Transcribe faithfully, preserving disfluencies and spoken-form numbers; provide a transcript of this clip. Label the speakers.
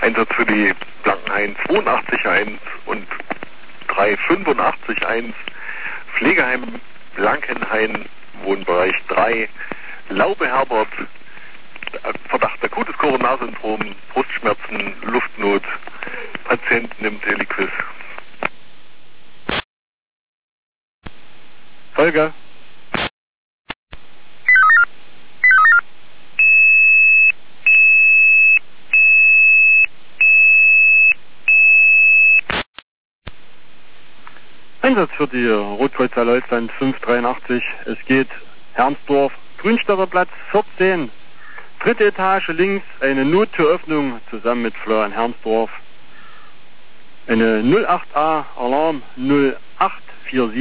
Speaker 1: Einsatz für die Blankenhain zweiundachtzig eins und drei fünfundachtzig eins, Pflegeheim Blankenhain, Wohnbereich drei, Laube Herbert, Verdacht akutes Coronarsyndrom, Brustschmerzen, Luftnot, Patienten im Telequiz.
Speaker 2: Folge. Einsatz für die Rotkreuzler Leutland fünf dreiundachtzig. Es geht Hermsdorf, Grünstädter Platz vierzehn. Dritte Etage links, eine Nottüröffnung zusammen mit Florian Hermsdorf. Eine null acht A Alarm null acht vier sieben.